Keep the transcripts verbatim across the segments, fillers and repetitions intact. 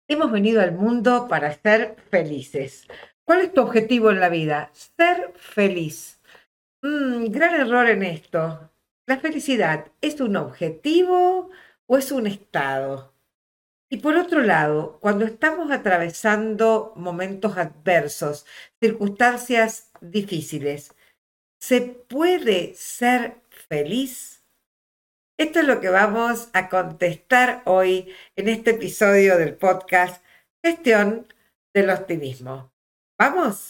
Hemos venido al mundo para ser felices. ¿Cuál es tu objetivo en la vida? Ser feliz. Mm, gran error en esto. ¿La felicidad es un objetivo o es un estado? Y por otro lado, cuando estamos atravesando momentos adversos, circunstancias difíciles, ¿se puede ser feliz? Esto es lo que vamos a contestar hoy en este episodio del podcast Gestión del Optimismo. ¿Vamos?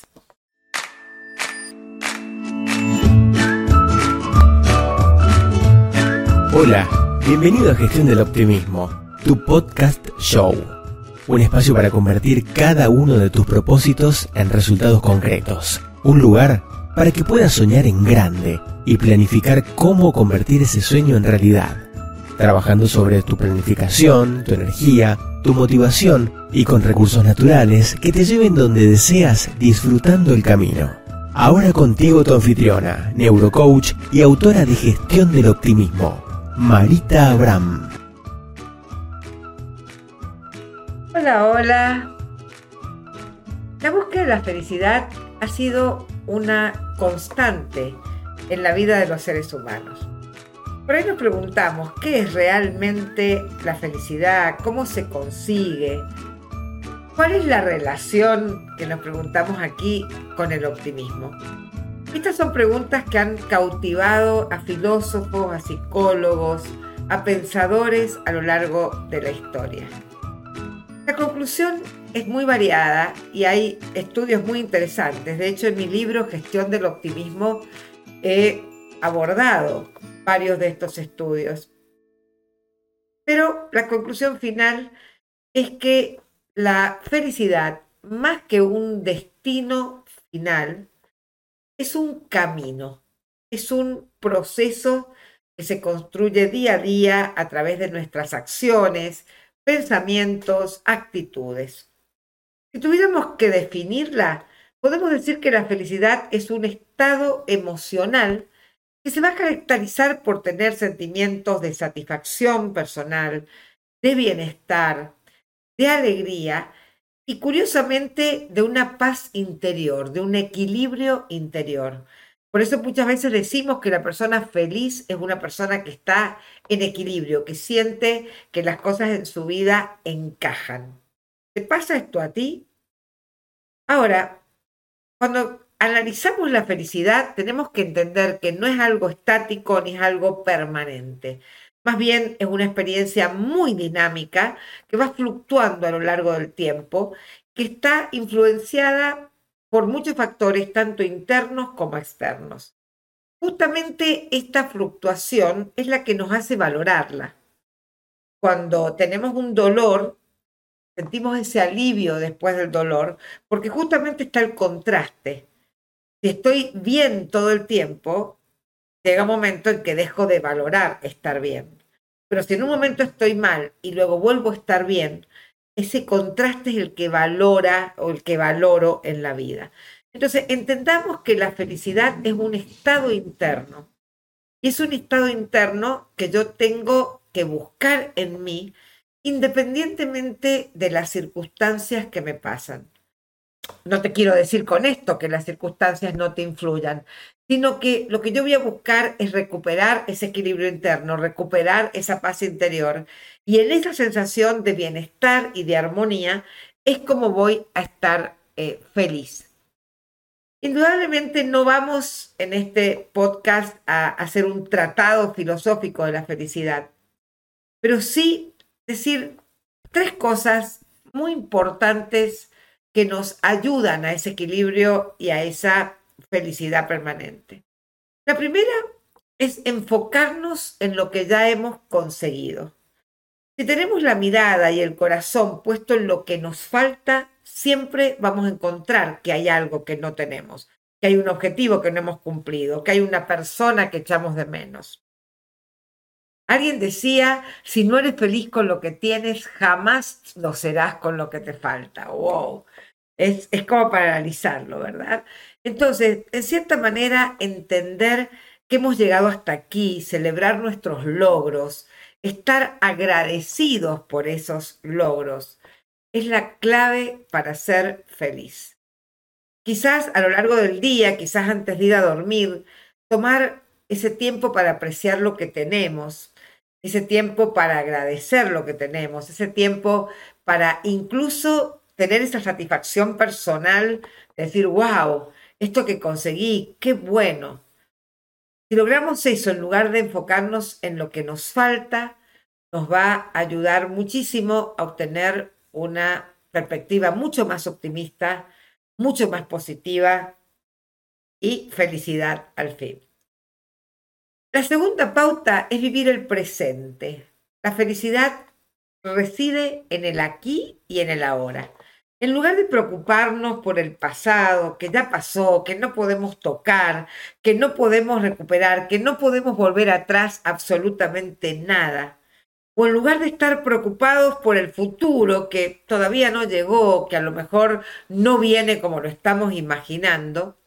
Hola, bienvenido a Gestión del Optimismo, tu podcast show. Un espacio para convertir cada uno de tus propósitos en resultados concretos. Un lugar para que puedas soñar en grande y planificar cómo convertir ese sueño en realidad. Trabajando sobre tu planificación, tu energía, tu motivación y con recursos naturales que te lleven donde deseas disfrutando el camino. Ahora contigo tu anfitriona, neurocoach y autora de Gestión del Optimismo, Marita Abraham. Hola, hola. La búsqueda de la felicidad ha sido una constante en la vida de los seres humanos. Por ahí nos preguntamos, ¿qué es realmente la felicidad? ¿Cómo se consigue? ¿Cuál es la relación que nos preguntamos aquí con el optimismo? Estas son preguntas que han cautivado a filósofos, a psicólogos, a pensadores a lo largo de la historia. La conclusión es muy variada y hay estudios muy interesantes. De hecho, en mi libro Gestión del Optimismo he abordado varios de estos estudios. Pero la conclusión final es que la felicidad, más que un destino final, es un camino, es un proceso que se construye día a día a través de nuestras acciones, pensamientos, actitudes. Si tuviéramos que definirla, podemos decir que la felicidad es un estado emocional que se va a caracterizar por tener sentimientos de satisfacción personal, de bienestar, de alegría y curiosamente de una paz interior, de un equilibrio interior. Por eso muchas veces decimos que la persona feliz es una persona que está en equilibrio, que siente que las cosas en su vida encajan. ¿Te pasa esto a ti? Ahora, cuando analizamos la felicidad, tenemos que entender que no es algo estático ni es algo permanente. Más bien es una experiencia muy dinámica que va fluctuando a lo largo del tiempo, que está influenciada por muchos factores, tanto internos como externos. Justamente esta fluctuación es la que nos hace valorarla. Cuando tenemos un dolor, sentimos ese alivio después del dolor, porque justamente está el contraste. Si estoy bien todo el tiempo, llega un momento en que dejo de valorar estar bien. Pero si en un momento estoy mal y luego vuelvo a estar bien, ese contraste es el que valora o el que valoro en la vida. Entonces, entendamos que la felicidad es un estado interno. Y es un estado interno que yo tengo que buscar en mí, independientemente de las circunstancias que me pasan. No te quiero decir con esto que las circunstancias no te influyan, sino que lo que yo voy a buscar es recuperar ese equilibrio interno, recuperar esa paz interior. Y en esa sensación de bienestar y de armonía es como voy a estar eh, feliz. Indudablemente no vamos en este podcast a hacer un tratado filosófico de la felicidad, pero sí decir tres cosas muy importantes que nos ayudan a ese equilibrio y a esa felicidad permanente. La primera es enfocarnos en lo que ya hemos conseguido. Si tenemos la mirada y el corazón puesto en lo que nos falta, siempre vamos a encontrar que hay algo que no tenemos, que hay un objetivo que no hemos cumplido, que hay una persona que echamos de menos. Alguien decía, si no eres feliz con lo que tienes, jamás lo serás con lo que te falta. ¡Wow! Es, es como para analizarlo, ¿verdad? Entonces, en cierta manera, entender que hemos llegado hasta aquí, celebrar nuestros logros, estar agradecidos por esos logros, es la clave para ser feliz. Quizás a lo largo del día, quizás antes de ir a dormir, tomar ese tiempo para apreciar lo que tenemos, ese tiempo para agradecer lo que tenemos, ese tiempo para incluso tener esa satisfacción personal de decir, wow, esto que conseguí, qué bueno. Si logramos eso, en lugar de enfocarnos en lo que nos falta, nos va a ayudar muchísimo a obtener una perspectiva mucho más optimista, mucho más positiva y felicidad al fin. La segunda pauta es vivir el presente. La felicidad reside en el aquí y en el ahora. En lugar de preocuparnos por el pasado, que ya pasó, que no podemos tocar, que no podemos recuperar, que no podemos volver atrás absolutamente nada, o en lugar de estar preocupados por el futuro que todavía no llegó, que a lo mejor no viene como lo estamos imaginando,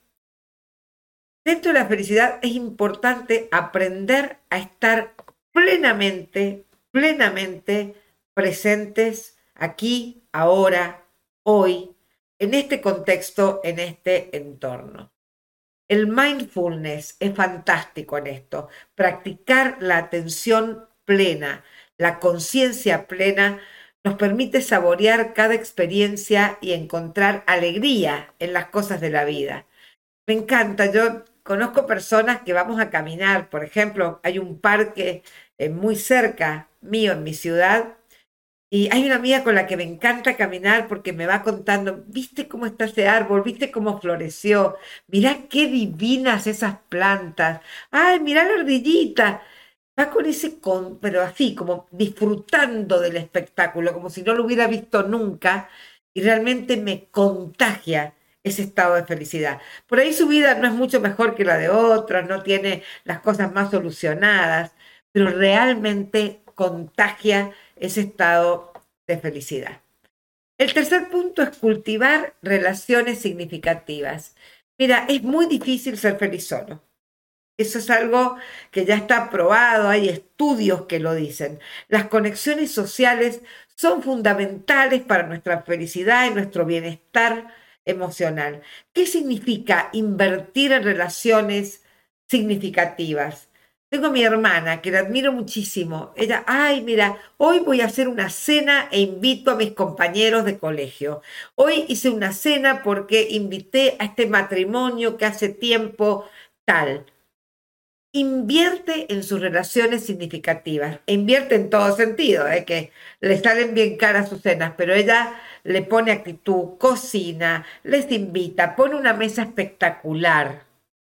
dentro de la felicidad es importante aprender a estar plenamente, plenamente presentes aquí, ahora, hoy, en este contexto, en este entorno. El mindfulness es fantástico en esto. Practicar la atención plena, la conciencia plena, nos permite saborear cada experiencia y encontrar alegría en las cosas de la vida. Me encanta, yo conozco personas que vamos a caminar, por ejemplo, hay un parque eh, muy cerca mío en mi ciudad y hay una amiga con la que me encanta caminar porque me va contando, ¿viste cómo está ese árbol? ¿Viste cómo floreció? Mirá qué divinas esas plantas. ¡Ay, mirá la ardillita! Va con ese, con, pero así, como disfrutando del espectáculo, como si no lo hubiera visto nunca y realmente me contagia ese estado de felicidad. Por ahí su vida no es mucho mejor que la de otros, no tiene las cosas más solucionadas, pero realmente contagia ese estado de felicidad. El tercer punto es cultivar relaciones significativas. Mira, es muy difícil ser feliz solo. Eso es algo que ya está probado, hay estudios que lo dicen. Las conexiones sociales son fundamentales para nuestra felicidad y nuestro bienestar emocional. ¿Qué significa invertir en relaciones significativas? Tengo a mi hermana, que la admiro muchísimo. Ella, ay, mira, hoy voy a hacer una cena e invito a mis compañeros de colegio. Hoy hice una cena porque invité a este matrimonio que hace tiempo tal. Invierte en sus relaciones significativas, e invierte en todo sentido, ¿eh? Que le salen bien caras sus cenas, pero ella le pone actitud, cocina, les invita, pone una mesa espectacular.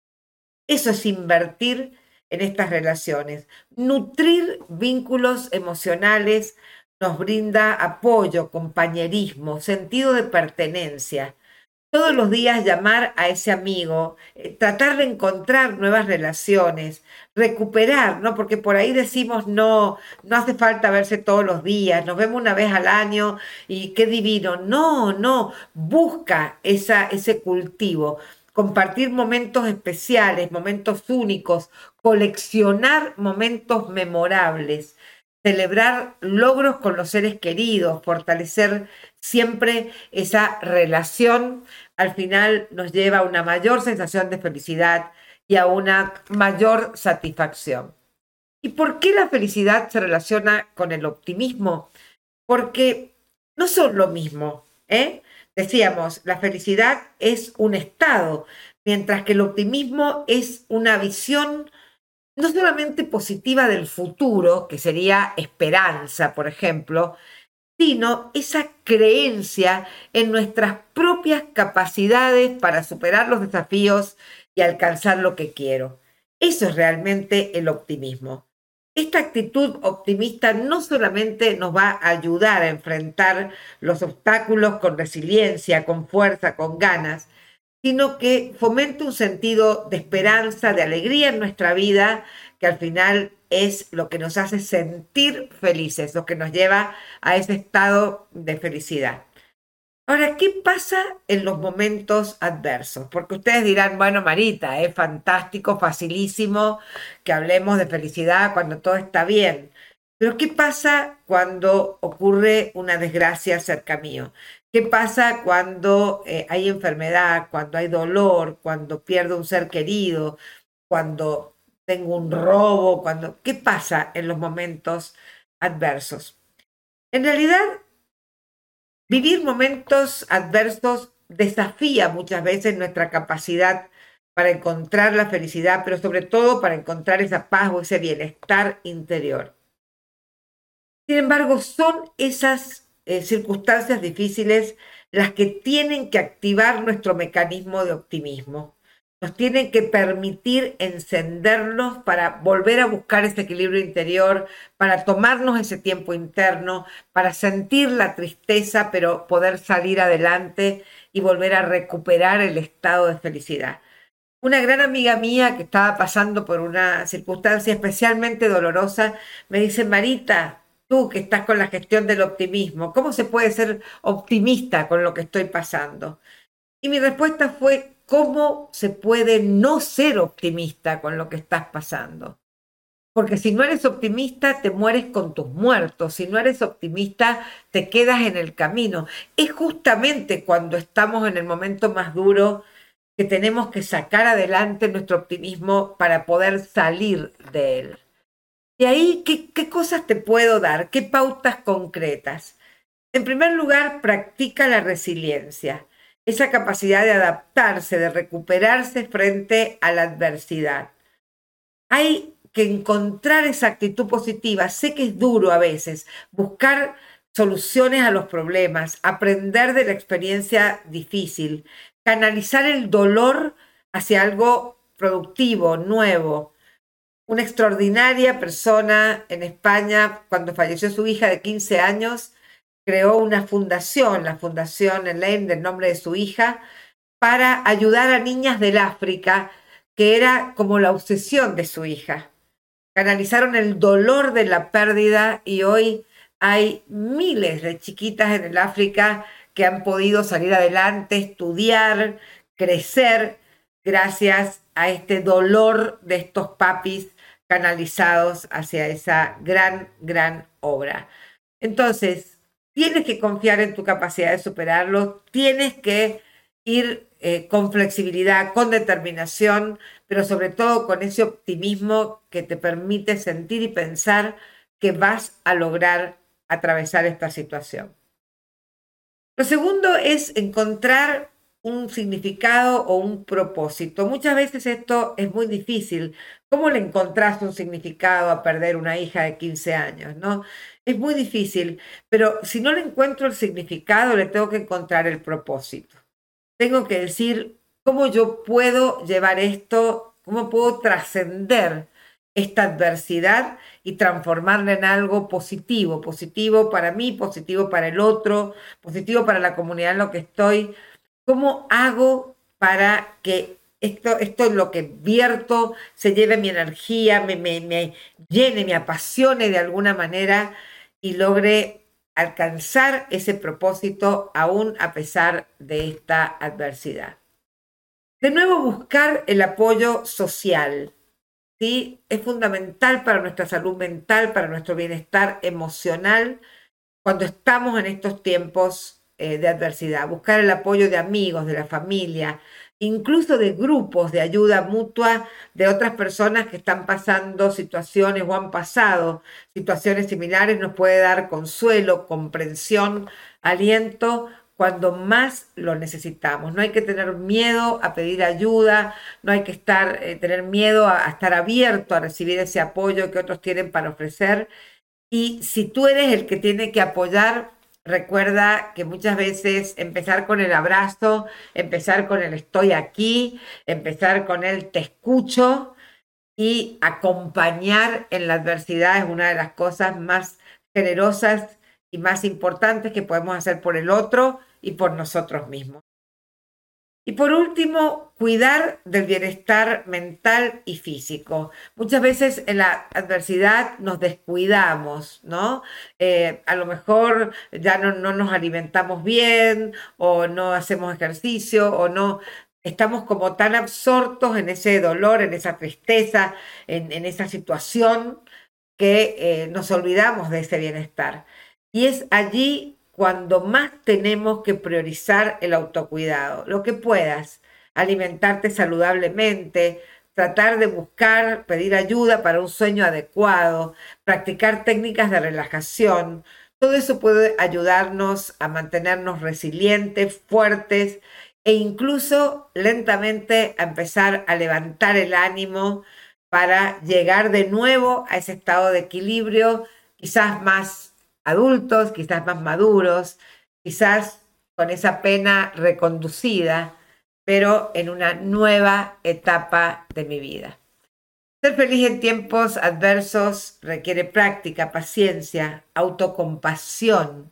Eso es invertir en estas relaciones. Nutrir vínculos emocionales nos brinda apoyo, compañerismo, sentido de pertenencia. Todos los días llamar a ese amigo, eh, tratar de encontrar nuevas relaciones, recuperar, ¿no? Porque por ahí decimos, no, no hace falta verse todos los días, nos vemos una vez al año y qué divino. No, no, busca esa, ese cultivo, compartir momentos especiales, momentos únicos, coleccionar momentos memorables, celebrar logros con los seres queridos, fortalecer siempre esa relación, al final nos lleva a una mayor sensación de felicidad y a una mayor satisfacción. ¿Y por qué la felicidad se relaciona con el optimismo? Porque no son lo mismo, ¿eh? Decíamos, la felicidad es un estado, mientras que el optimismo es una visión no solamente positiva del futuro, que sería esperanza, por ejemplo, sino esa creencia en nuestras propias capacidades para superar los desafíos y alcanzar lo que quiero. Eso es realmente el optimismo. Esta actitud optimista no solamente nos va a ayudar a enfrentar los obstáculos con resiliencia, con fuerza, con ganas, sino que fomenta un sentido de esperanza, de alegría en nuestra vida, que al final es lo que nos hace sentir felices, lo que nos lleva a ese estado de felicidad. Ahora, ¿qué pasa en los momentos adversos? Porque ustedes dirán, bueno, Marita, es fantástico, facilísimo que hablemos de felicidad cuando todo está bien. Pero ¿qué pasa cuando ocurre una desgracia cerca mío? ¿Qué pasa cuando eh, hay enfermedad, cuando hay dolor, cuando pierdo un ser querido, cuando tengo un robo, cuando... ¿Qué pasa en los momentos adversos? En realidad, vivir momentos adversos desafía muchas veces nuestra capacidad para encontrar la felicidad, pero sobre todo para encontrar esa paz o ese bienestar interior. Sin embargo, son esas eh, circunstancias difíciles las que tienen que activar nuestro mecanismo de optimismo. Nos tienen que permitir encendernos para volver a buscar ese equilibrio interior, para tomarnos ese tiempo interno, para sentir la tristeza, pero poder salir adelante y volver a recuperar el estado de felicidad. Una gran amiga mía que estaba pasando por una circunstancia especialmente dolorosa me dice: Marita, tú que estás con la gestión del optimismo, ¿cómo se puede ser optimista con lo que estoy pasando? Y mi respuesta fue: ¿cómo se puede no ser optimista con lo que estás pasando? Porque si no eres optimista, te mueres con tus muertos. Si no eres optimista, te quedas en el camino. Es justamente cuando estamos en el momento más duro que tenemos que sacar adelante nuestro optimismo para poder salir de él. Y ahí, ¿qué, qué cosas te puedo dar? ¿Qué pautas concretas? En primer lugar, practica la resiliencia, esa capacidad de adaptarse, de recuperarse frente a la adversidad. Hay que encontrar esa actitud positiva. Sé que es duro a veces buscar soluciones a los problemas, aprender de la experiencia difícil, canalizar el dolor hacia algo productivo, nuevo. Una extraordinaria persona en España, cuando falleció su hija de quince años, creó una fundación, la Fundación Elaine, del nombre de su hija, para ayudar a niñas del África, que era como la obsesión de su hija. Canalizaron el dolor de la pérdida y hoy hay miles de chiquitas en el África que han podido salir adelante, estudiar, crecer, gracias a este dolor de estos papis canalizados hacia esa gran, gran obra. Entonces, tienes que confiar en tu capacidad de superarlo, tienes que ir eh, con flexibilidad, con determinación, pero sobre todo con ese optimismo que te permite sentir y pensar que vas a lograr atravesar esta situación. Lo segundo es encontrar un significado o un propósito. Muchas veces esto es muy difícil. ¿Cómo le encontraste un significado a perder una hija de quince años, no? Es muy difícil, pero si no le encuentro el significado, le tengo que encontrar el propósito. Tengo que decir cómo yo puedo llevar esto, cómo puedo trascender esta adversidad y transformarla en algo positivo, positivo para mí, positivo para el otro, positivo para la comunidad en la que estoy. ¿Cómo hago para que esto, esto es lo que vierto, se lleve mi energía, me, me, me llene, me apasione de alguna manera y logre alcanzar ese propósito aún a pesar de esta adversidad? De nuevo, buscar el apoyo social, ¿sí? Es fundamental para nuestra salud mental, para nuestro bienestar emocional, cuando estamos en estos tiempos eh, de adversidad. Buscar el apoyo de amigos, de la familia, incluso de grupos de ayuda mutua de otras personas que están pasando situaciones o han pasado situaciones similares, nos puede dar consuelo, comprensión, aliento cuando más lo necesitamos. No hay que tener miedo a pedir ayuda, no hay que estar, eh, tener miedo a, a estar abierto a recibir ese apoyo que otros tienen para ofrecer. Y si tú eres el que tiene que apoyar, recuerda que muchas veces empezar con el abrazo, empezar con el estoy aquí, empezar con el te escucho y acompañar en la adversidad es una de las cosas más generosas y más importantes que podemos hacer por el otro y por nosotros mismos. Y por último, cuidar del bienestar mental y físico. Muchas veces en la adversidad nos descuidamos, ¿no? Eh, a lo mejor ya no, no nos alimentamos bien o no hacemos ejercicio o no estamos como tan absortos en ese dolor, en esa tristeza, en, en esa situación que eh, nos olvidamos de ese bienestar. Y es allí cuando más tenemos que priorizar el autocuidado. Lo que puedas, alimentarte saludablemente, tratar de buscar, pedir ayuda para un sueño adecuado, practicar técnicas de relajación. Todo eso puede ayudarnos a mantenernos resilientes, fuertes e incluso lentamente a empezar a levantar el ánimo para llegar de nuevo a ese estado de equilibrio, quizás más adultos, quizás más maduros, quizás con esa pena reconducida, pero en una nueva etapa de mi vida. Ser feliz en tiempos adversos requiere práctica, paciencia, autocompasión,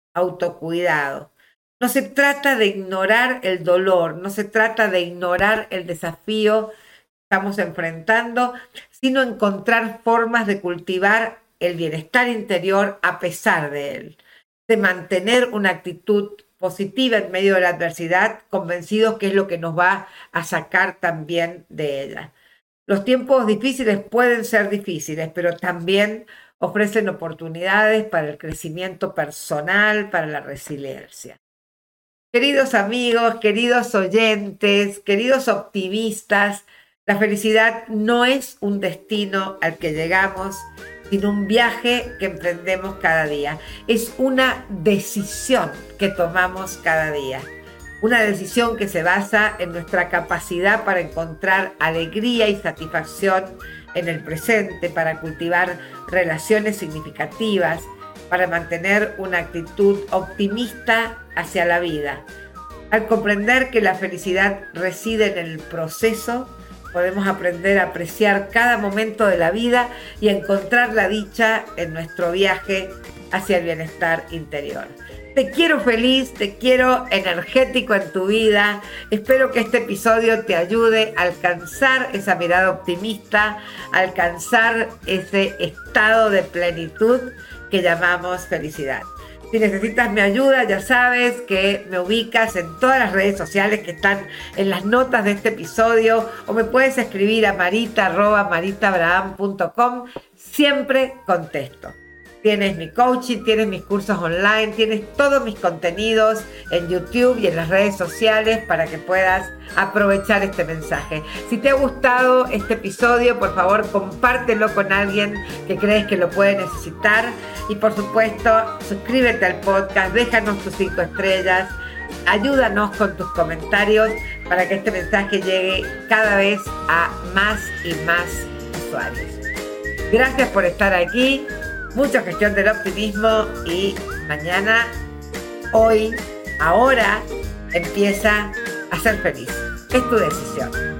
autocuidado. No se trata de ignorar el dolor, no se trata de ignorar el desafío que estamos enfrentando, sino encontrar formas de cultivar el bienestar interior a pesar de él, de mantener una actitud positiva en medio de la adversidad, convencidos que es lo que nos va a sacar también de ella. Los tiempos difíciles pueden ser difíciles, pero también ofrecen oportunidades para el crecimiento personal, para la resiliencia. Queridos amigos, queridos oyentes, queridos optimistas, la felicidad no es un destino al que llegamos, sino un viaje que emprendemos cada día. Es una decisión que tomamos cada día. Una decisión que se basa en nuestra capacidad para encontrar alegría y satisfacción en el presente, para cultivar relaciones significativas, para mantener una actitud optimista hacia la vida. Al comprender que la felicidad reside en el proceso, podemos aprender a apreciar cada momento de la vida y a encontrar la dicha en nuestro viaje hacia el bienestar interior. Te quiero feliz, te quiero energético en tu vida. Espero que este episodio te ayude a alcanzar esa mirada optimista, a alcanzar ese estado de plenitud que llamamos felicidad. Si necesitas mi ayuda, ya sabes que me ubicas en todas las redes sociales que están en las notas de este episodio, o me puedes escribir a marita arroba marita abraham punto com. Siempre contesto. Tienes mi coaching, tienes mis cursos online, tienes todos mis contenidos en YouTube y en las redes sociales para que puedas aprovechar este mensaje. Si te ha gustado este episodio, por favor, compártelo con alguien que crees que lo puede necesitar. Y por supuesto, suscríbete al podcast, déjanos tus cinco estrellas, ayúdanos con tus comentarios para que este mensaje llegue cada vez a más y más usuarios. Gracias por estar aquí. Mucha gestión del optimismo y mañana, hoy, ahora, empieza a ser feliz. Es tu decisión.